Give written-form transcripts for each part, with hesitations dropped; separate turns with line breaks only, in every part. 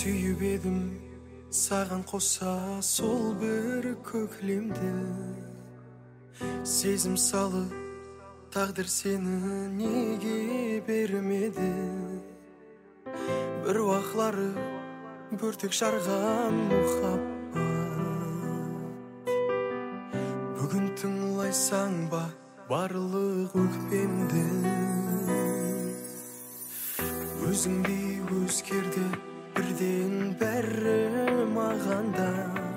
сүйіп едім саған қоса сол бір көклемді. Сезім салып тағдыр сені неге бермеді? Бір уақлары бөртек жарған мұхаббат. Бүгін тыңлайсаң ба барлық өкпемді? Өзіңдей өзгерді бірден бәрі мағанда.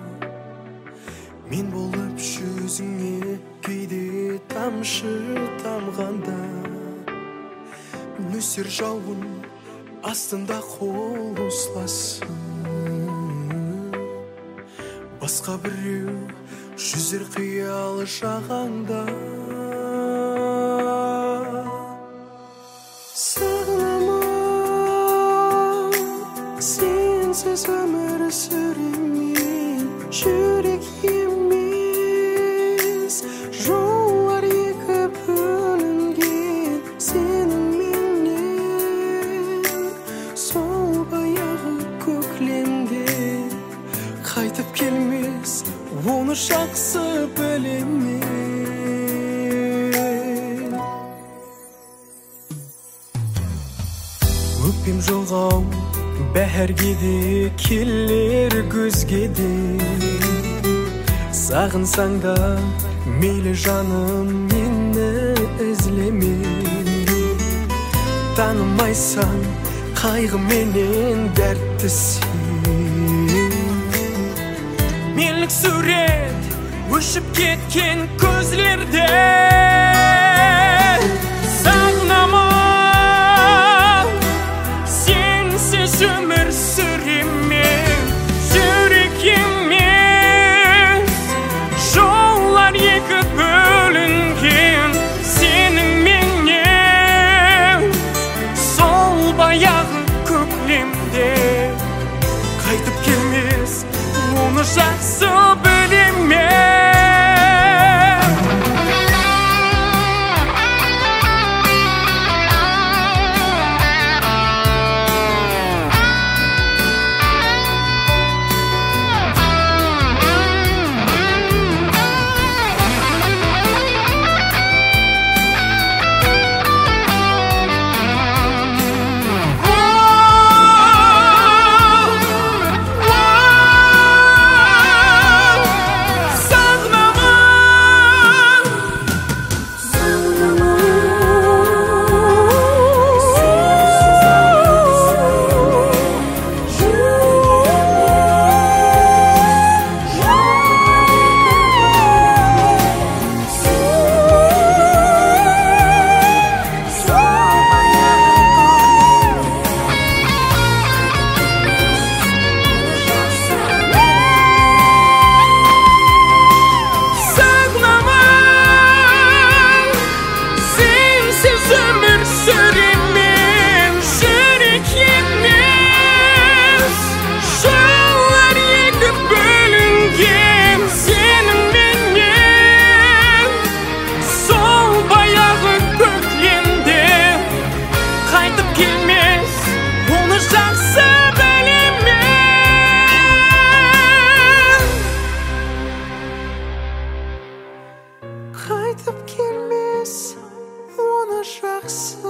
Мен болып жүзіңе кейде тамшы тамғанда. Нөсер жауын астында қол ұстасын. Басқа біреу жүзер қиял жағаңда. Сағынамын, сенсіз өмір сүремін. Жүрек емес, жолдар екі бөлінген. Сенің менен сол баяғы көклемде қайтып келмес, оны жақсы білемін. Өкпем жолғау бәрге де келер көзге де. Сағынсаң да мейлі жаным мені ізлеме. Танымайсаң қайғы менен дәртті сен. Мелік сурет өшіп кеткен көзлерде. Сағынамын, сенсіз өмір сүремін. Жүрек емес, жолдар екі бөлінген. Сенің менен сол баяғы көклемде қайтып келмес, оны жақсы білемін. Қайтып келмес, оны жақсы